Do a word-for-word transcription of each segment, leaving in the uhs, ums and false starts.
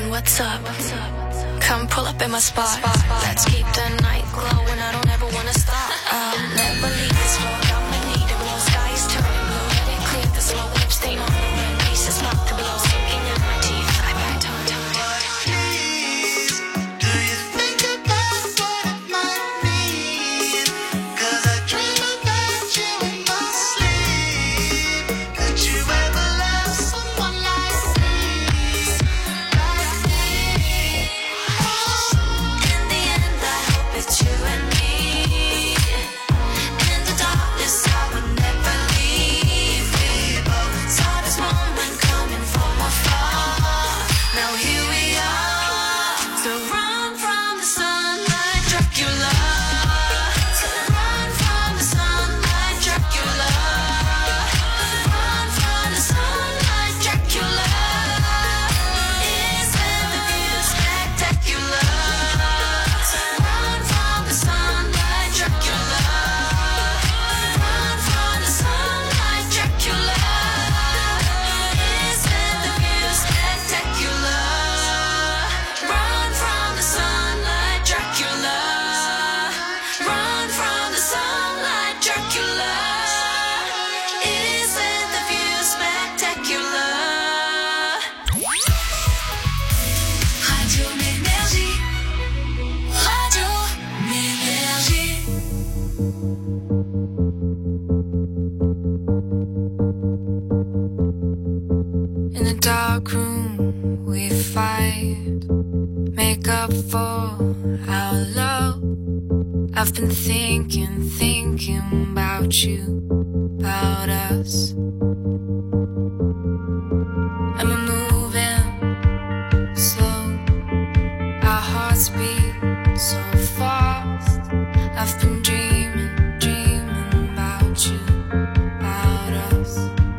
what's up? Come pull up in my spot. Let's keep the night glowing. I don't ever wanna stop. I'll never leave this road. I'ma need it. Blue sky is turning blue. Let it clear the slow lip stain on the rim. Pieces not to blow. Soaking in my teeth. I bite on time. In the dark room we fight, make up for our love. I've been thinking, thinking about you, about us. And we're moving slow, our hearts beat so fast. I've been dreaming, dreaming about you, about us.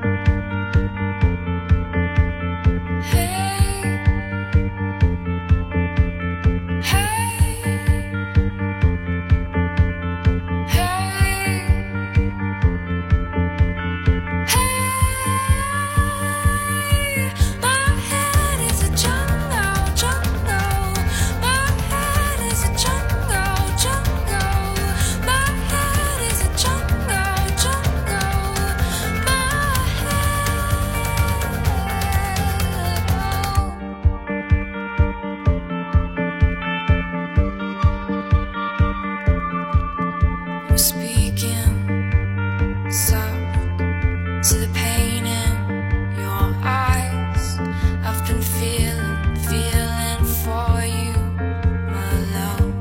Speaking soft to the pain in your eyes. I've been feeling, feeling for you, my love.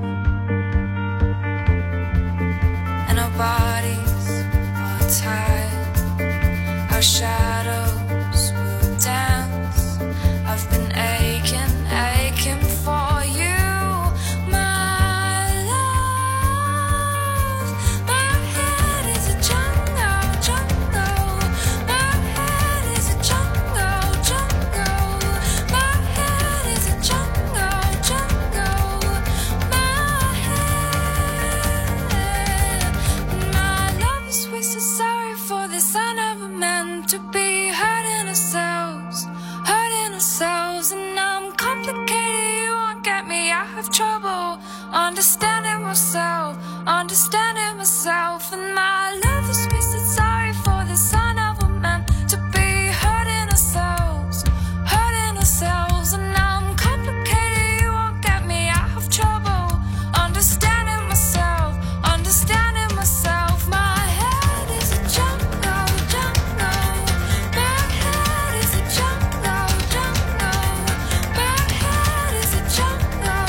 And our bodies are tired, our shadows will dance. I've been aching, aching for you. To be hurting ourselves, hurting ourselves. And I'm complicated, you won't get me. I have trouble understanding myself, understanding myself. And my love is wasted, sorry for the sign of a man. To be hurting ourselves, hurting ourselves. And I'm complicated, you won't get me. I have trouble understanding myself, understanding myself. My head is a jungle, jungle.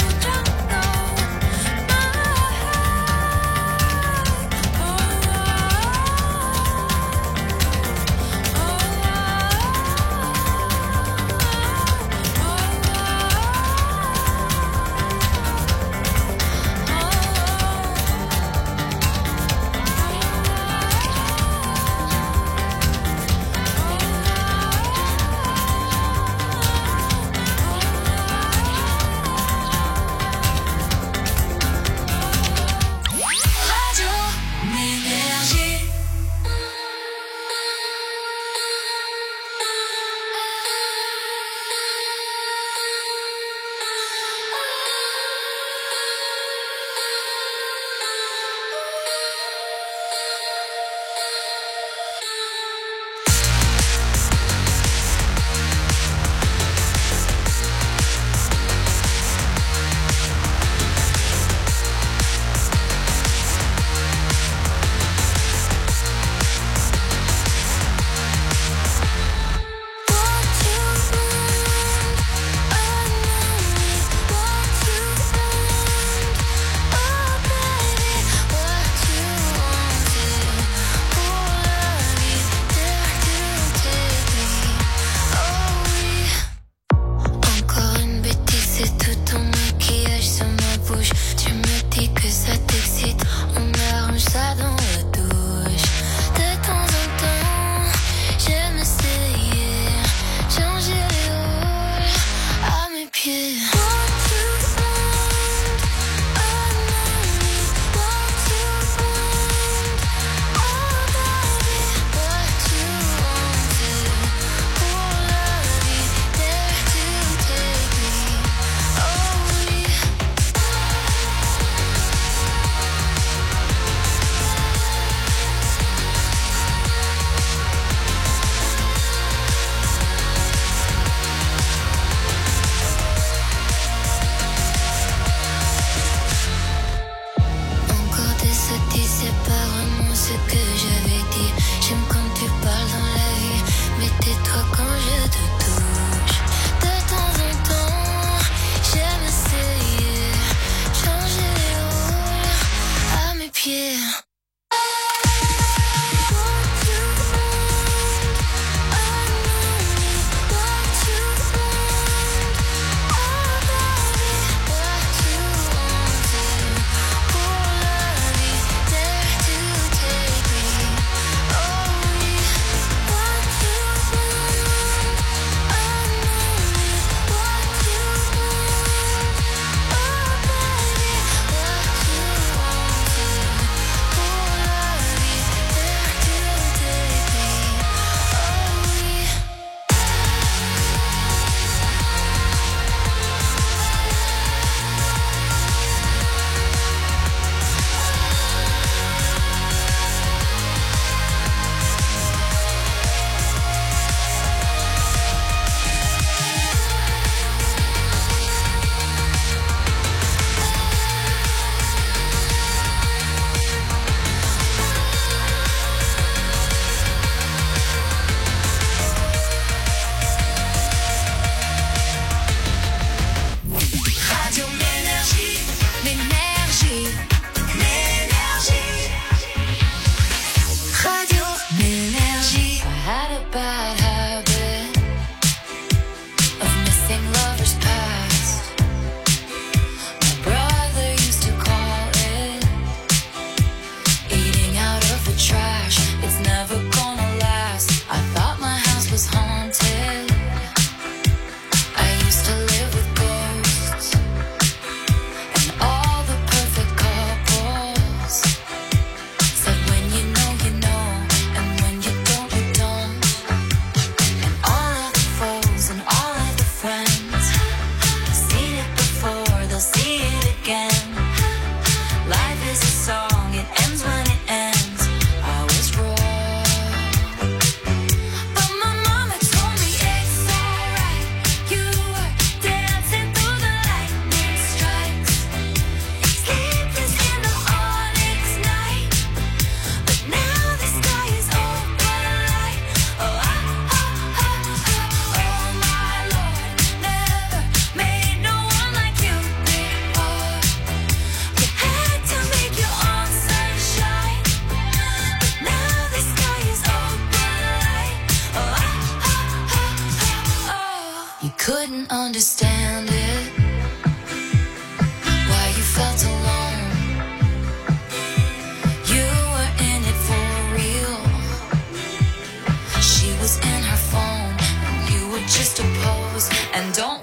Oh,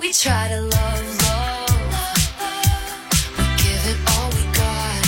We try to love, love. We give it all we got.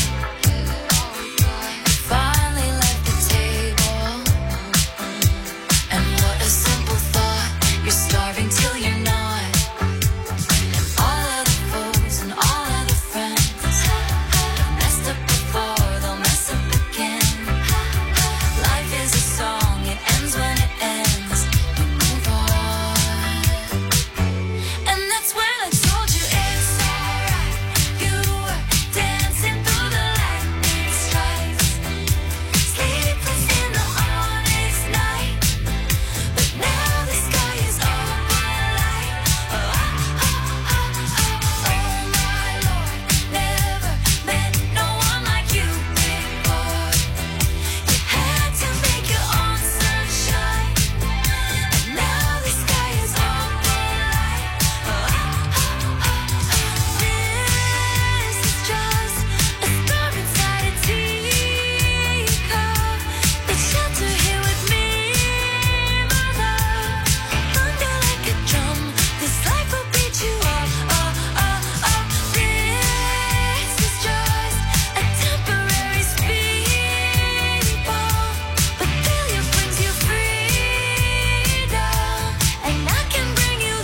We finally left the table. And what a simple thought. You're starving till you're not. And all of the foes and all of the friends have messed up before, they'll mess up again. Life is a song, it ends when it ends. We move on. And that's when I told you it's alright. You were dancing through the lightning strikes, sleepless in the onyx night. But now the sky is overlight. Oh, oh, oh, oh, oh my Lord, never met no one like you before. You had to make your own sunshine, and now the sky is overlight. Oh, oh, oh, oh, this is just a star inside a teacup. It's shelter here with me, my love. Thunder like a drum, this life will beat you up. Oh, oh, oh, this is just a temporary speed bump, but failure brings you freedom, and I can bring you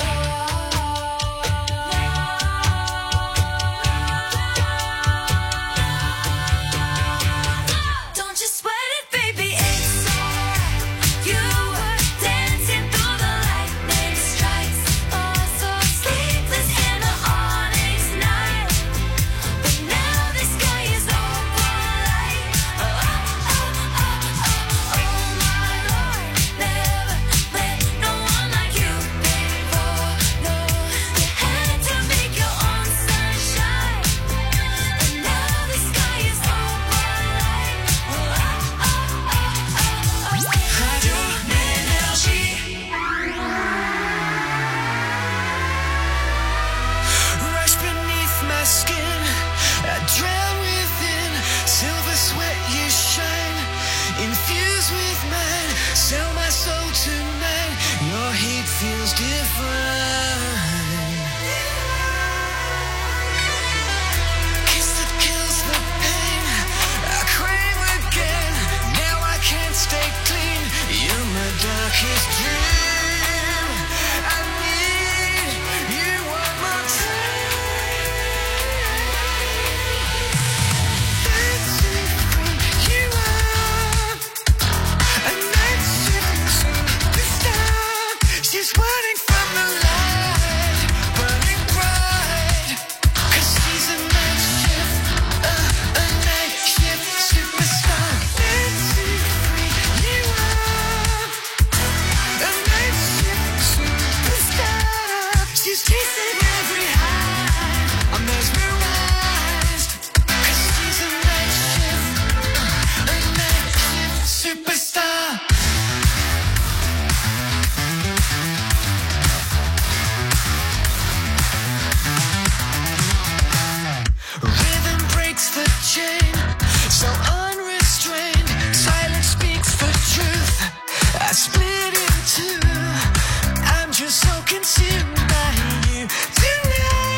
love. Don't you sweat it, baby, it's alright. You were dancing through the lightning strikes, oh so sleepless in the onyx night. But now the sky is overlight. Oh, oh, oh, oh, oh, oh my Lord, never met no one like you before. No, you had to make your own sunshine, and now the sky is overlight. Oh, oh, oh, oh, oh, oh. Radio Énergie. Rush beneath my skin, I drown within. Silver sweat you shine, infused with mine. Sell my soul tonight, your heat feels divine. Kiss that kills the pain, I crave again. Now I can't stay clean, you're my darkest dream. I need you one more time. Dancing free, you are a night shift superstar. She's running from the light, burning bright. 'Cause she's a night shift, uh, a night shift superstar. Dancing free, you are a night shift superstar. She's chasing every high, I'm mesmerized. 'Cause she's a night shift, a night shift superstar. Rhythm breaks the chain, so unrestrained. Silence speaks the truth, I split in two. I'm just so consumed by you tonight.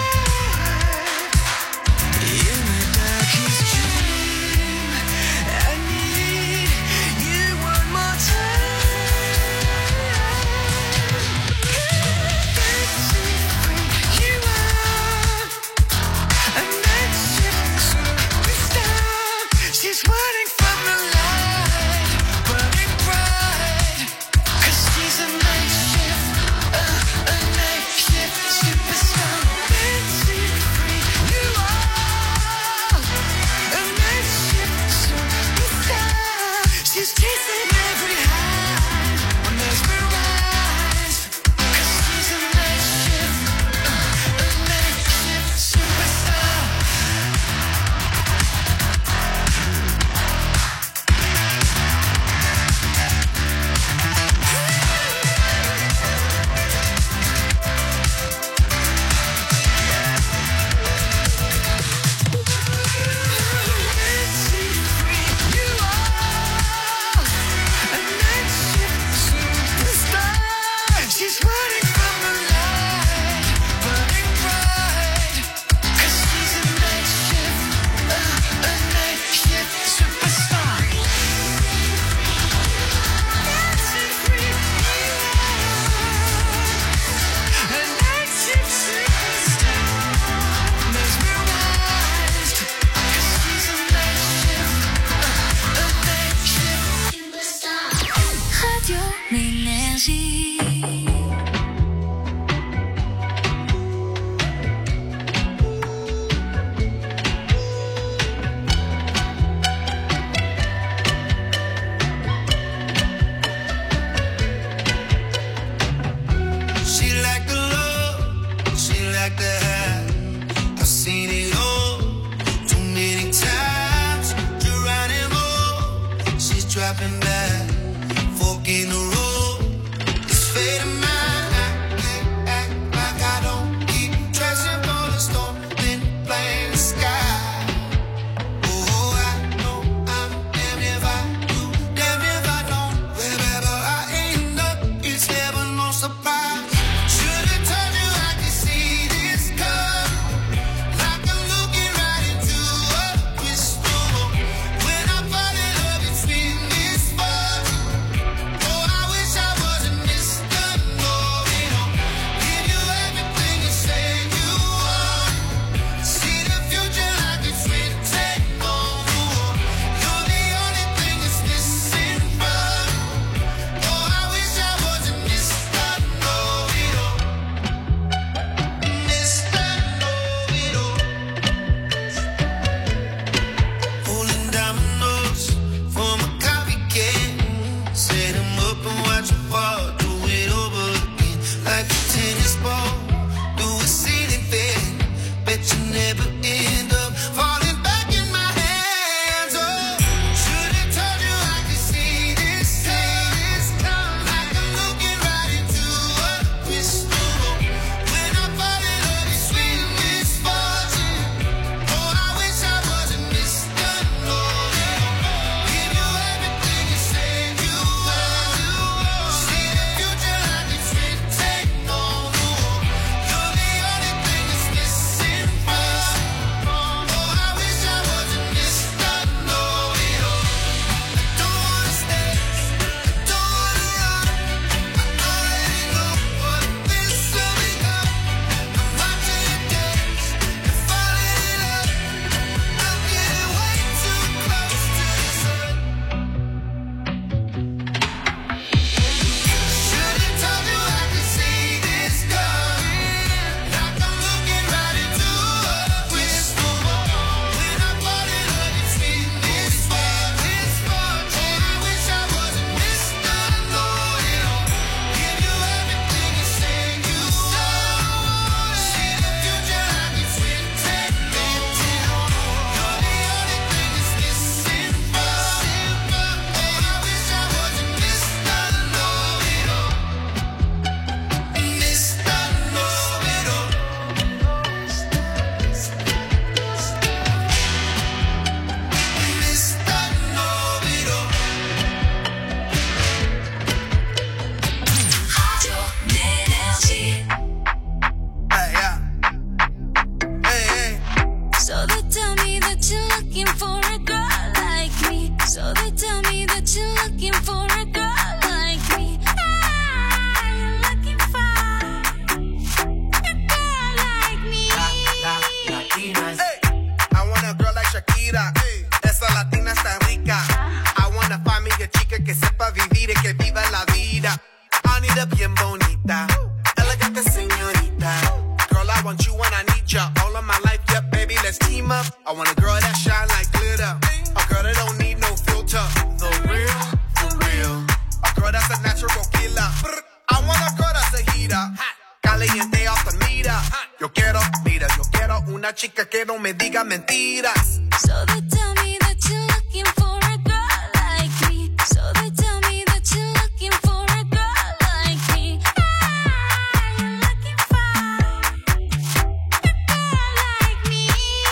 mira. Esa latina está rica. I wanna find me a chica que sepa vivir y que viva la vida. Anita bien bonita, elegante señorita. Girl, I want you when I need ya. All of my life, yeah, baby, let's team up. I want a girl that shine like glitter. A girl that don't need no filter. The real, the real. A girl that's a natural killer. I want a girl that's a heater. Caliente off the meter. Yo quiero, mira, yo quiero una chica que no me diga mentiras. So they tell me that you're looking for a girl like me. So they tell me that you're looking for a girl like me. Ah, you're looking for a girl like me.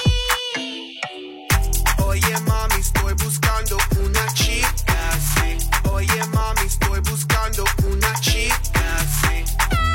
Oye mami, estoy buscando una chica, sí. Oye mami, estoy buscando una chica, sí.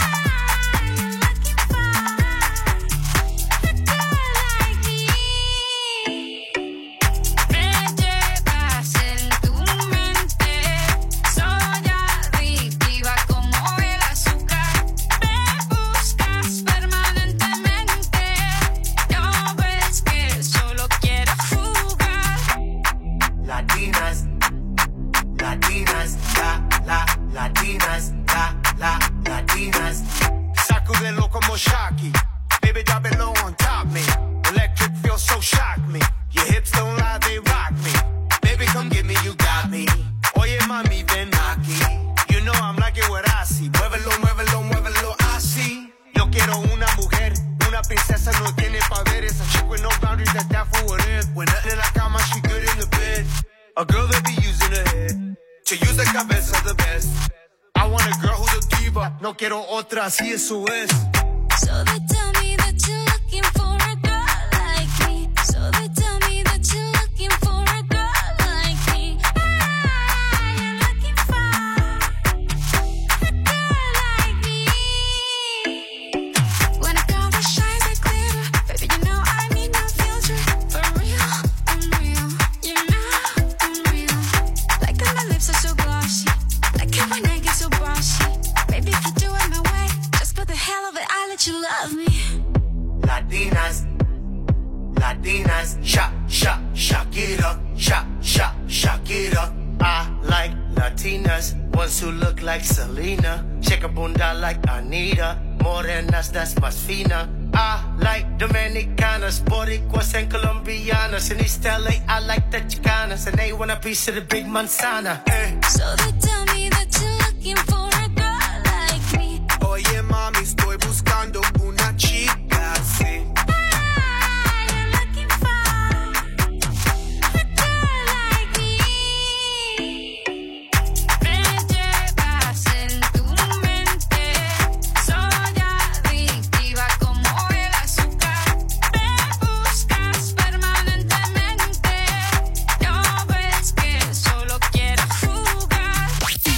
Sácudelo como Shocky. Baby, drop it low on top me. Electric feels so shock me. Your hips don't lie, they rock me. Baby, come get me, you got me. Oye, mami, ven aquí. You know I'm liking what I see. Muévelo, muévelo, muévelo, así. Yo quiero una mujer, una princesa, no tiene poderes. A chick with no boundaries, that's that for what it is. When nothing in la cama, she good in the bed. A girl that be using her head to use the cabeza the best. I want a girl who's a diva. No quiero otra, así eso es. So they tell me that you're looking for a girl like me. So they tell me that you're looking for a girl like me. Ah, you're looking for a girl like me. When a girl that shines like glitter, baby, you know I need no filter. For real, I'm real. You know I'm real. Like that my lips are so glossy. Like how my neck is so bossy. Baby, if you do it my way, just for the hell of it, I'll let you love me. Latinas, Latinas, shock, shock, shock it up, shock, shock, shock it up. I like Latinas, ones who look like Selena, shake a bunda like Anita, morenas that's más fina. I like Dominicanas, Boricuas and Colombianas. In East L A, I like the Chicanas, and they want a piece of the big manzana. Eh. So they tell me that you're looking for a girl like me. Oye mami, estoy buscando una chica, sí. Ah, you're looking for a girl like me. Me llevas en tu mente. Soy adictiva como el azúcar. Me buscas permanentemente. No ves que solo quiero jugar.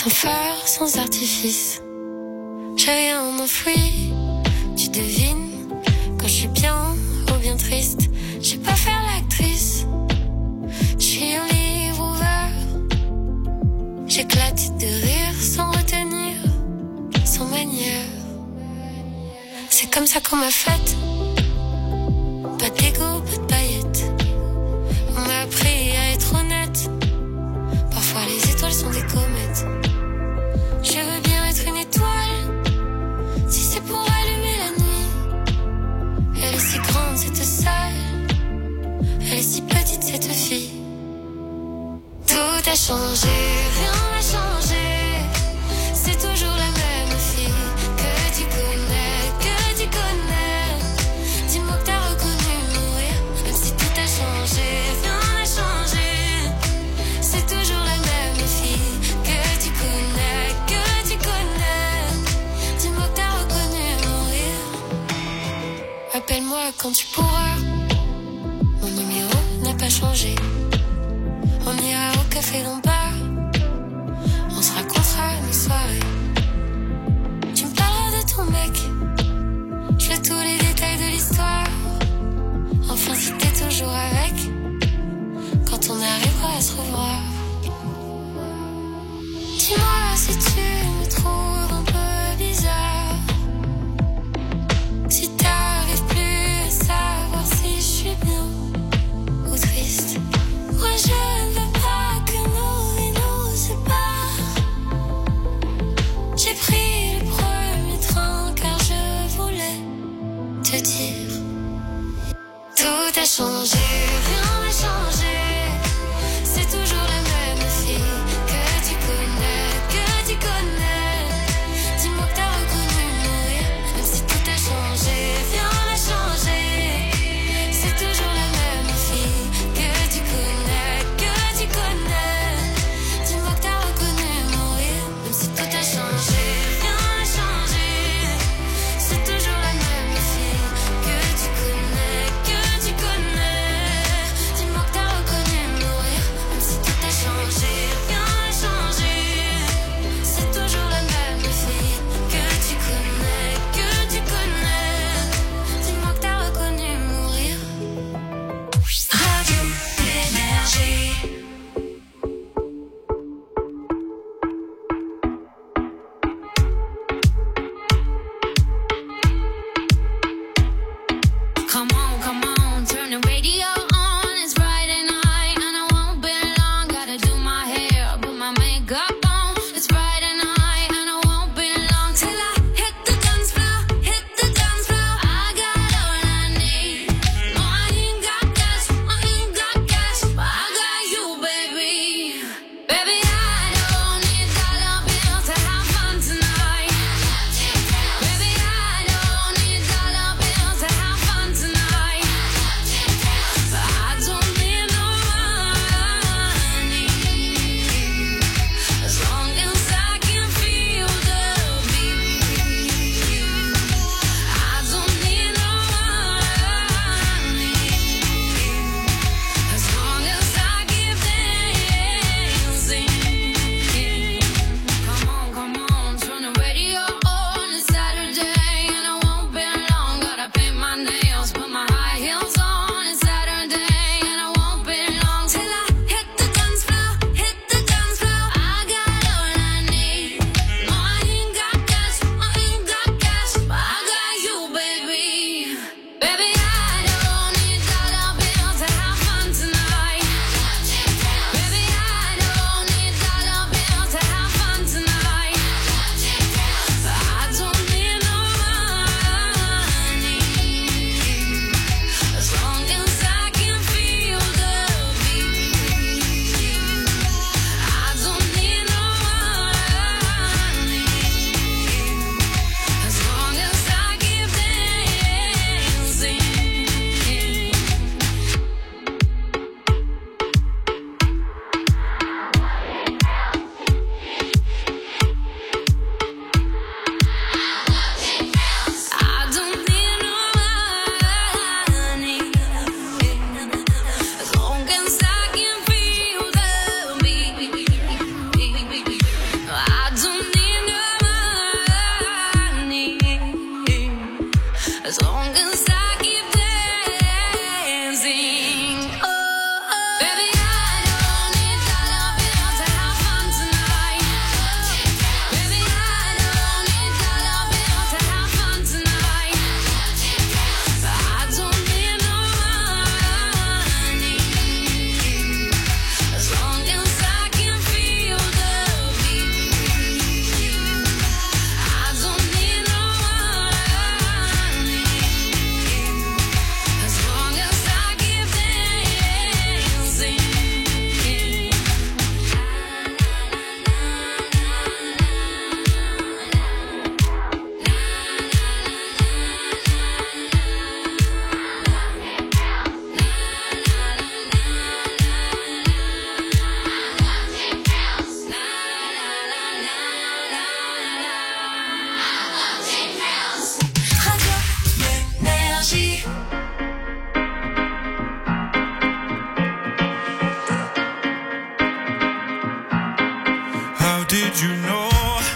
Sans phare, sans artifice, j'ai rien enfoui. Tu devines quand je suis bien ou bien triste. Je sais pas faire l'actrice. Je suis un livre ouvert. J'éclate de rire sans retenir, sans manière. C'est comme ça qu'on m'a faite. Pas d'ego, pas de paillettes. On m'a appris à être honnête. Parfois les étoiles sont des comètes. Je veux bien être une étoile, si c'est pour allumer la nuit. Elle est si grande cette salle, elle est si petite cette fille. Tout a changé, rien n'a changé. C'est toujours la même fille que tu connais, que tu connais. Dis-moi que t'as reconnu mourir, même si tout a changé, rien n'a changé. C'est toujours la même fille que tu connais, que tu connais. Dis-moi que t'as reconnu mourir. Appelle-moi quand tu pourras. Mon numéro n'a pas changé. On ira au café d'en bas. On se racontera nos soirées. Tu me parleras de ton mec. Je veux tous les détails de l'histoire. Enfin si t'es toujours avec, quand on arrivera à se revoir. Dis-moi si tu me trouves un peu bizarre, si t'arrives plus à savoir si je suis bien ou triste. Moi je ne veux pas que nos vies nous séparent. J'ai pris le premier train car je voulais te dire. Tout a changé, rien n'a changé. C'est toujours la même fille que tu connais, que tu connais. did you know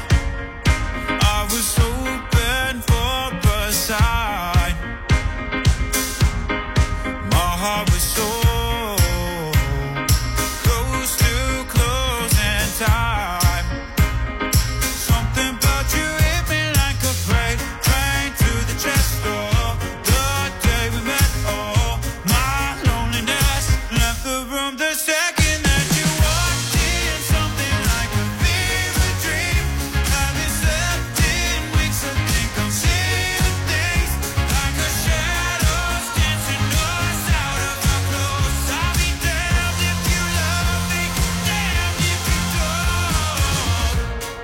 I was hoping for a sign? My heart was so close to closing time. Something about you hit me like a freight train through the chest door. The day we met, oh, my loneliness left the room the second that you walked in. Something like a fever dream. I've been slept in weeks, I think I'm seeing things like a shadows dancing us out of our clothes. I'll be damned if you love me, damned if you don't.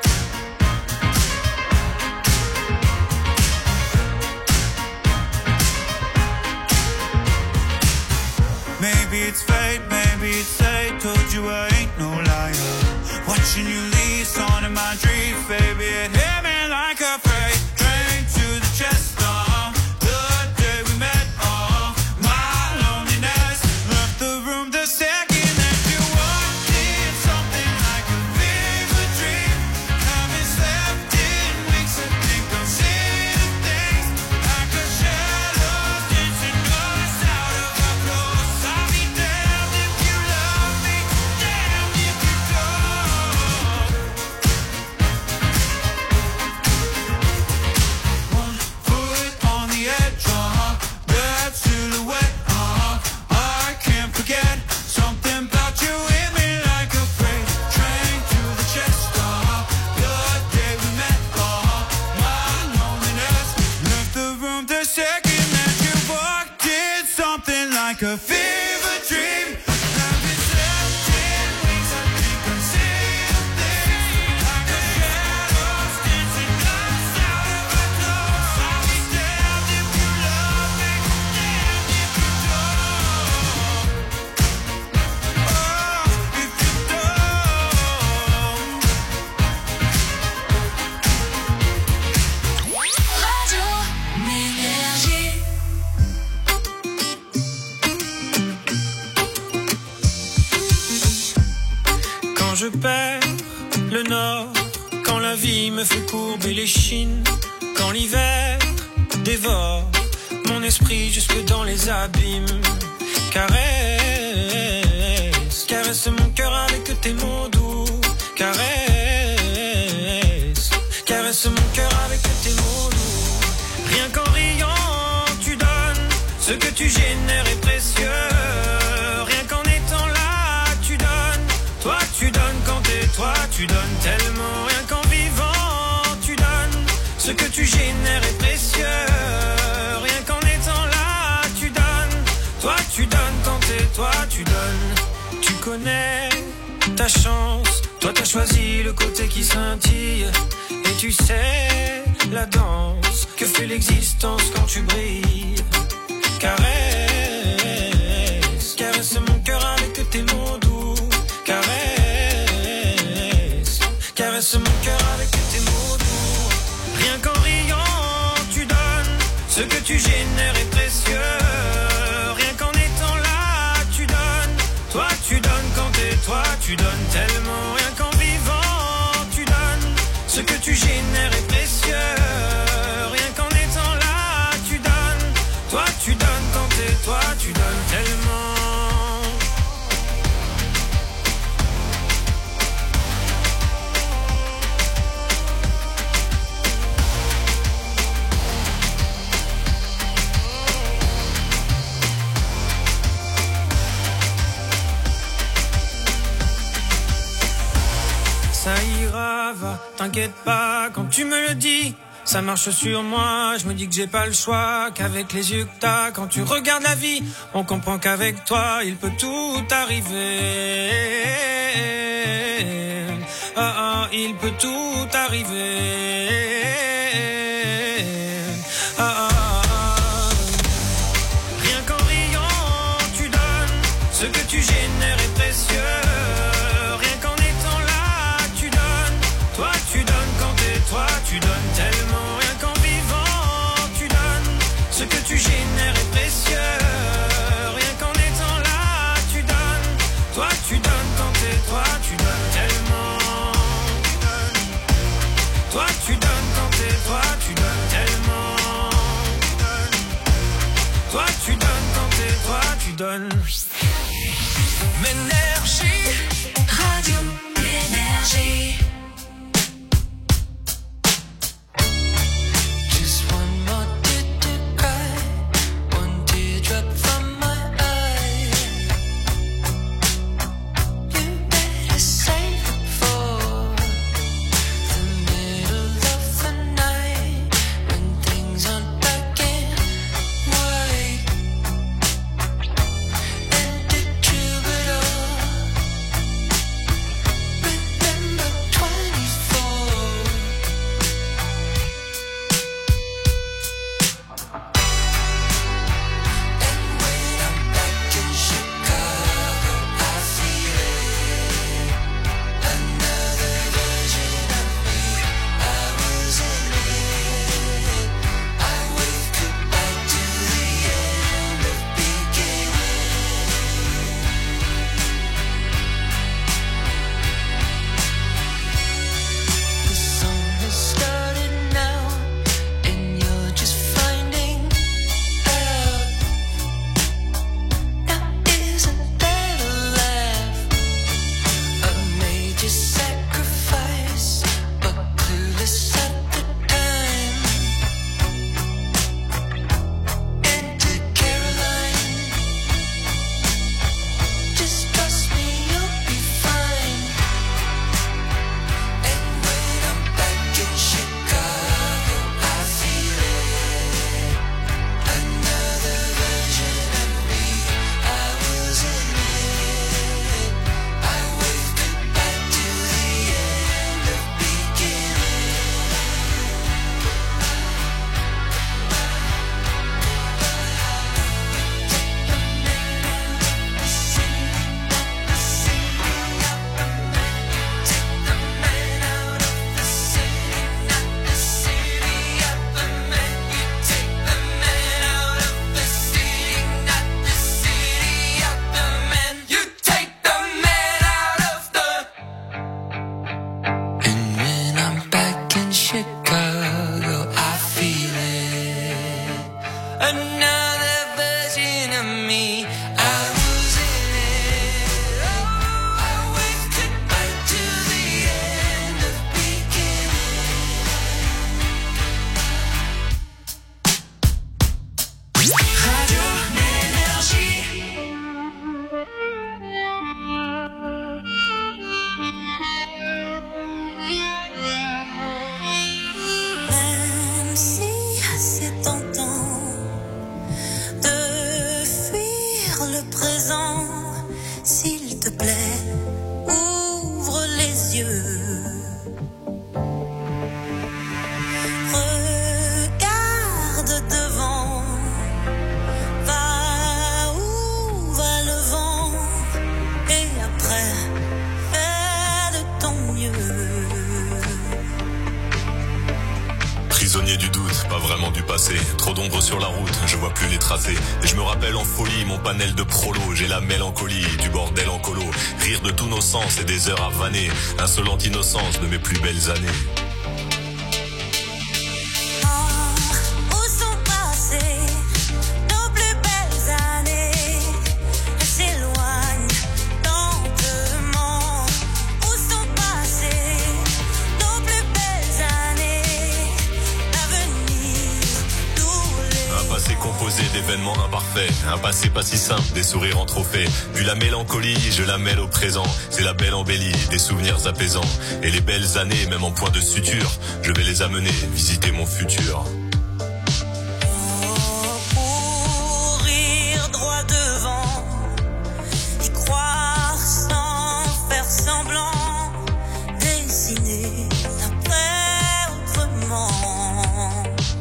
Maybe it's fate, maybe it's fate. Told you I ain't no liar. Watching you leave, on in my dreams, baby. It hit me like a freight train to the chest. Oh, the day we met, oh, my loneliness left the room the second that you walked in. Something like a fever dream. Haven't slept in weeks, I think I'm seeing things like a shadow dancing us out of our clothes. I'll be damned if you love me, damned if you don't. One foot on the edge, uh-huh, that silhouette, uh-huh, I can't forget. Something about you hit me like a freight train to the chest, uh-huh, the day we met, uh-huh, my loneliness left the room the second that you walked in. Something like a fever dream. I've been slept in weeks, I think I'm seeing things like a shadows dancing us out of our clothes. I'll be damned if you love me, damned if you don't. Oh, if you don't. Radio Énergie. Quand je perds le nord, quand la vie me fait courber les chines, quand l'hiver dévore mon esprit jusque dans les abîmes. Caresse, caresse mon cœur avec tes mots doux. Caresse, caresse mon cœur avec tes mots doux. Rien qu'en riant, tu donnes ce que tu génères est précieux. Rien qu'en étant là, tu donnes. Toi, tu donnes quand t'es toi, tu donnes tellement. Rien qu'en vivant, tu donnes. Ce que tu génères est précieux. Rien qu'en étant là, tu donnes. Toi, tu donnes quand t'es toi, tu donnes. Tu connais ta chance. Toi, t'as choisi le côté qui scintille. Et tu sais la danse que fait l'existence quand tu brilles. Caresse, caresse mon cœur avec tes mots doux. Caresse, caresse mon cœur avec tes mots doux. Rien qu'en riant, tu donnes. Ce que tu génères est précieux. Rien qu'en étant là, tu donnes. Toi, tu donnes quand t'es toi, tu donnes tellement. Rien qu'en vivant, tu donnes. Ce que tu génères est précieux. Rien qu'en étant là, tu donnes. Toi, tu donnes quand t'es toi, tu donnes tellement. Ça ira, va, t'inquiète pas, quand tu me le dis, ça marche sur moi, je me dis que j'ai pas le choix, qu'avec les yeux que t'as, quand tu regardes la vie, on comprend qu'avec toi, il peut tout arriver. Ah ah, il peut tout arriver. Ah ah, ah. Rien qu'en riant, tu donnes, ce que tu génères est précieux. Toi, tu donnes quand t'es toi, tu donnes tellement. Rien qu'en vivant, tu donnes. Ce que tu génères est précieux. Rien qu'en étant là, tu donnes. Toi, tu donnes quand t'es toi, tu donnes tellement. tu donnes. M'énergie, Radio Énergie. just one more tear to cry, one teardrop from my eye. You better save it for the middle of the night when things aren't black and white. And the troubadour, remember twenty-four. And when I'm back in Chicago, I feel it. Another version of me, I was in it. I wave goodbye to the end of beginning. The song has started now, and you're just finding out. Now isn't that a laugh? A major sacrifice, but clueless at the time. And to Caroline, just trust me, you'll be fine. And when I'm back in Chicago, I feel it. Another version of me, I was in it. I wave goodbye to the end of You take the man out of the. And when I'm back in Chicago, I feel it. Another version of me, I was in it. Oh, I wave goodbye to the end of beginning. Radio Énergie. Même si c'est tentant de fuir le présent, s'il te plaît, ouvre les yeux. Regarde devant, va où va le vent, et après, fais de ton mieux. Prisonnier du doute, pas vraiment du passé. Trop d'ombre sur la route, je vois plus les tracés. Et je me rappelle en folie mon panel de prolo. J'ai la mélancolie du bordel en colo. Rire de tous nos sens et des heures à vanner. Insolente innocence de mes plus belles années. Où sont passées nos plus belles années? Elles s'éloignent lentement. Où sont passées nos plus belles années? L'avenir nous les. Un passé composé d'événements imparfaits. Un passé pas si simple, des sourires en trophée. Vu la mélancolie, je la mêle au présent. C'est la belle embellie, des souvenirs apaisants. Et les belles années, même en point de suture, je vais les amener visiter mon futur. Courir droit devant, y croire sans faire semblant, dessiner après autrement.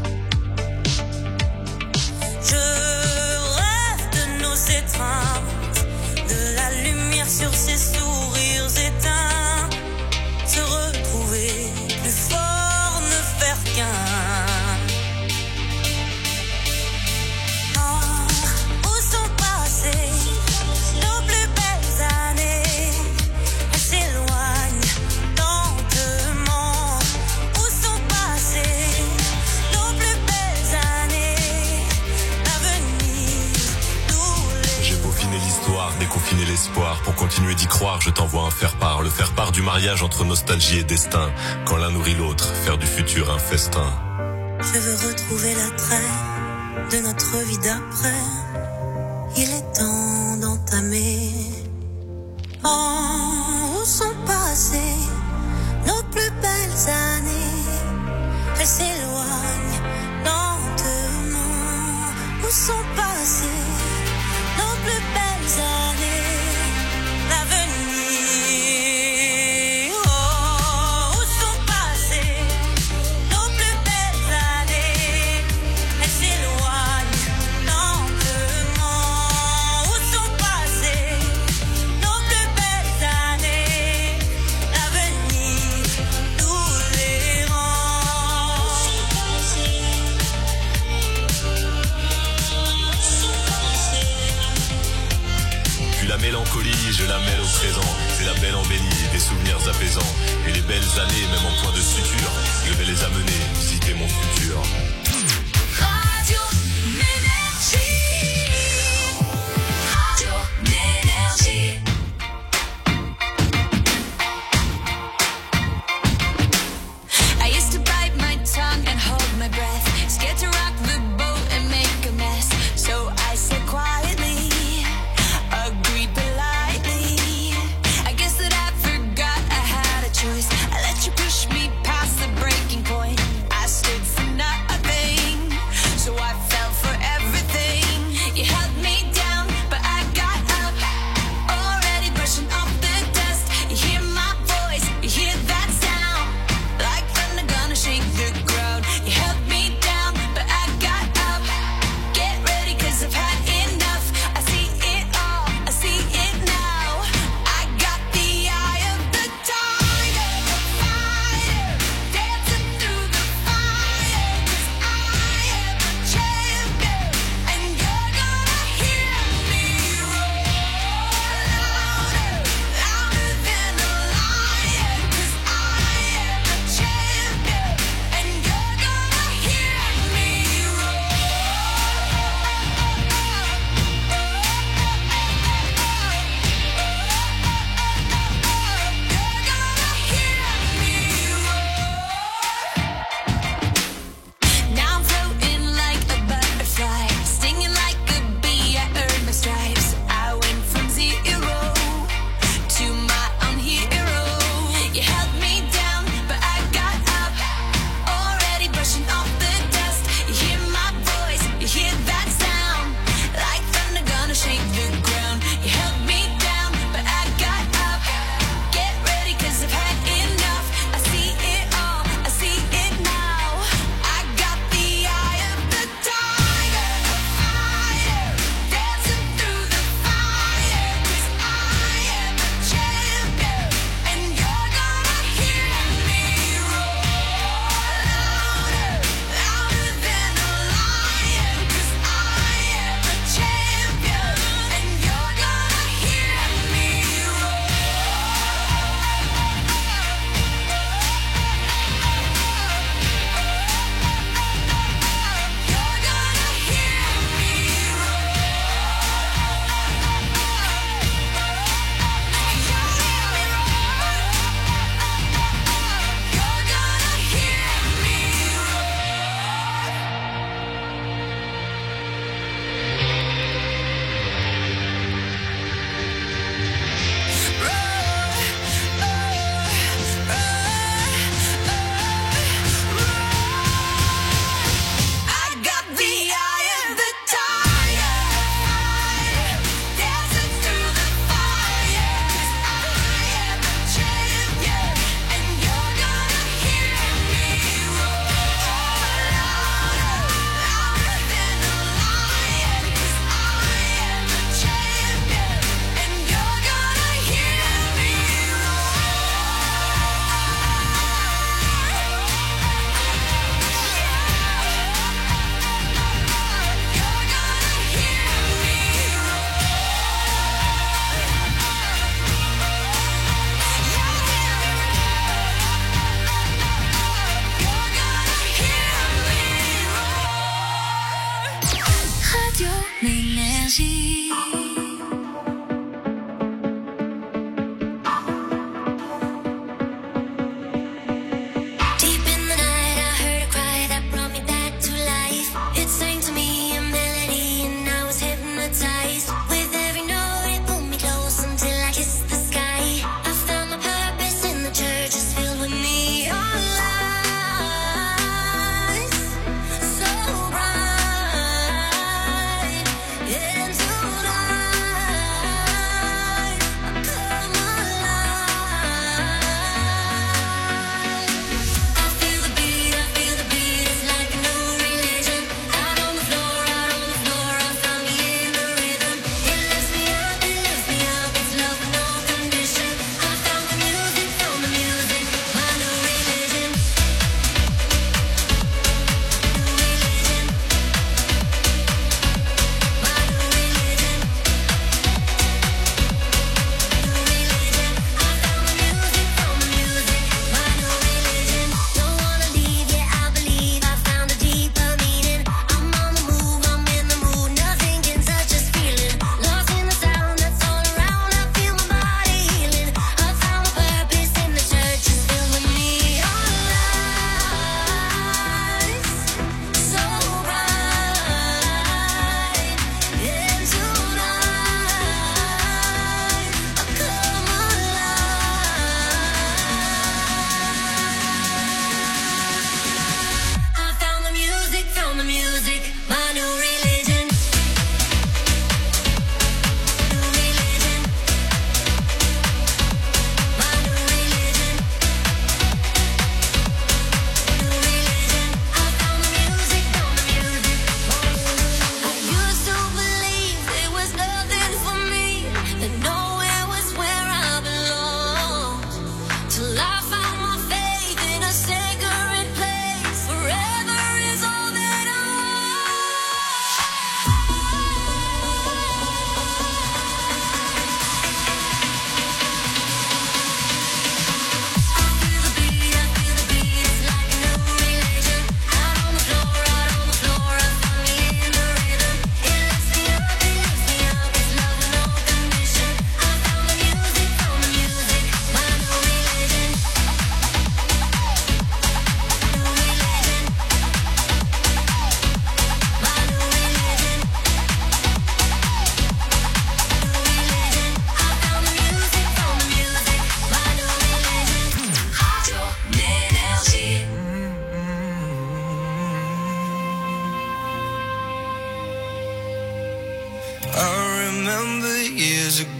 Je rêve de nos étreintes, de la lumière sur ces sourires éteints, se retrouver plus fort, ne faire qu'un. espoir. Pour continuer d'y croire, je t'envoie un faire-part. Le faire-part du mariage entre nostalgie et destin. Quand l'un nourrit l'autre, faire du futur un festin. Je veux retrouver l'attrait de notre vie d'après. Il est temps d'entamer. Oh, où sont passées nos plus belles années? Elles s'éloignent lentement. Où sont passées nos plus belles années? L'avenir. Oh, où sont passées nos plus belles années? Elles s'éloignent lentement. Où sont passées nos plus belles années? L'avenir.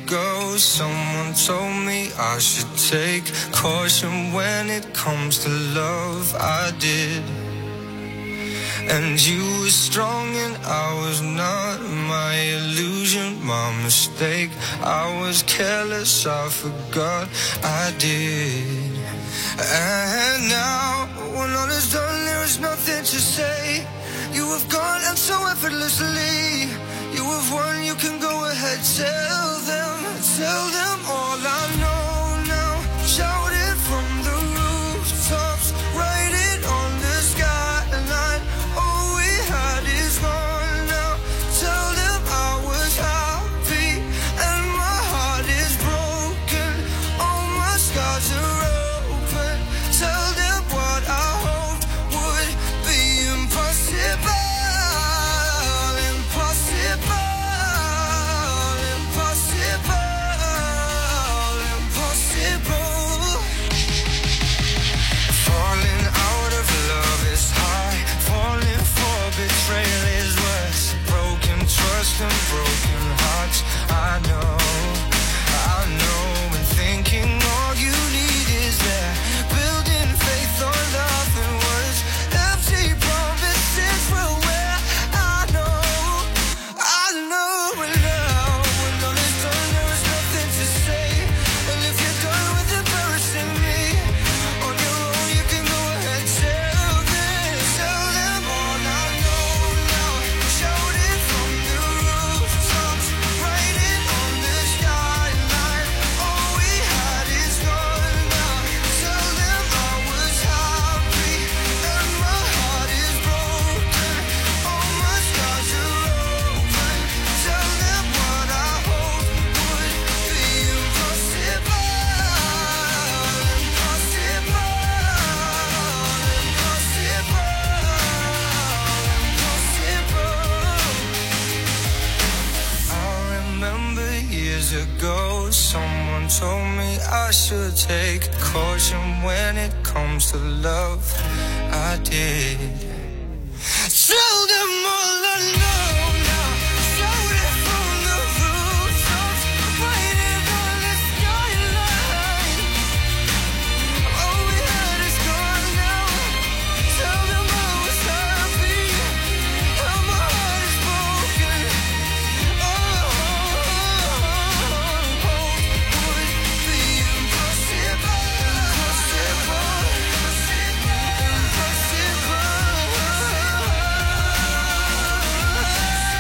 ago, someone told me I should take caution when it comes to love. I did. And you were strong and I was not. My illusion, my mistake. I was careless, I forgot I did. And now, when all is done, there is nothing to say. You have gone and so effortlessly. You have won, you can go ahead, tell them, tell them all I know now. Shout it from the rooftops, write it on the skyline. All we had is gone now. Tell them I was happy and my heart is broken. All my scars are open. Tell them what I hoped would be impossible. And broken hearts, I know, I know, and thinking all you need is that building faith on nothing was empty promises for where I know, I know, and now when all is done there is nothing to say. And if you're done with embarrassing me on your own, you can go ahead, tell them, tell them all I know now. Shout it from the ago, someone told me I should take caution when it comes to love. I did. Tell them all I know now. Shout it from the rooftops, write it on the skyline. All we had is gone now. Tell them I was happy and my heart is broken. Oh, impossible.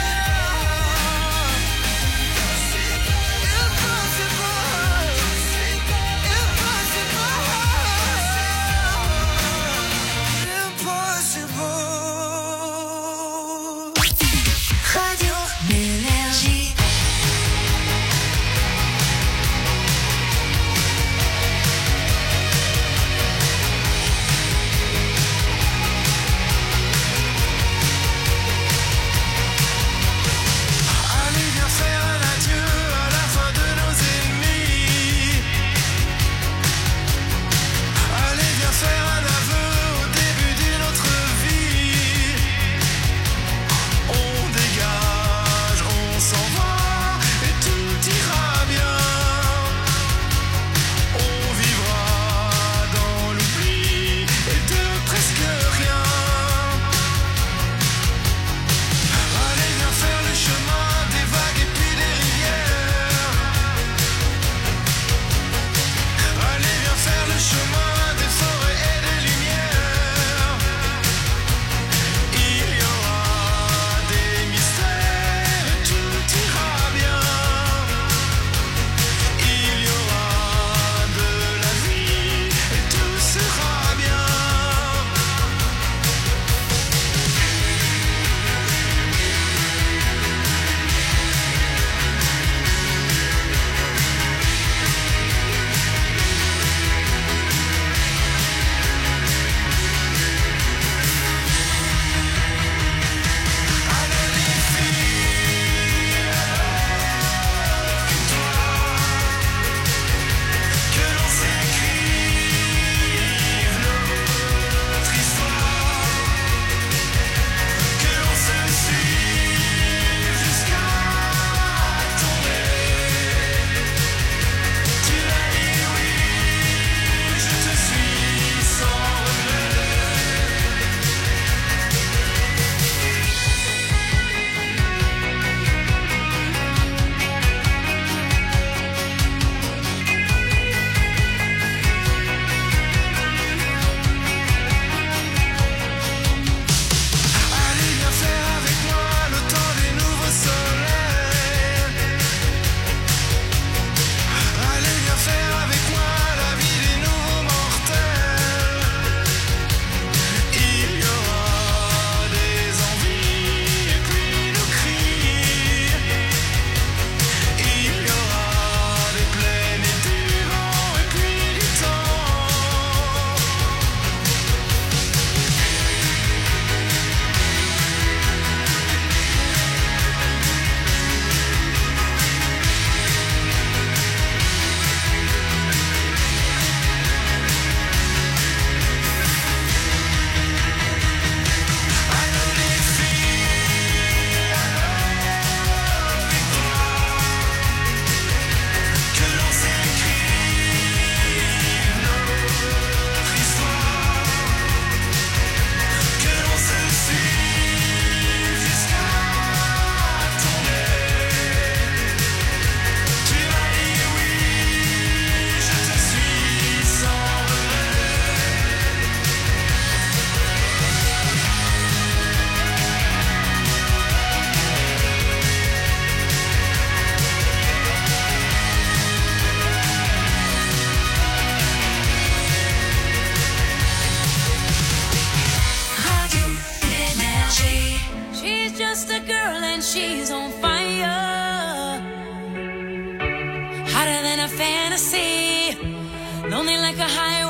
she's on fire, hotter than a fantasy, lonely like a high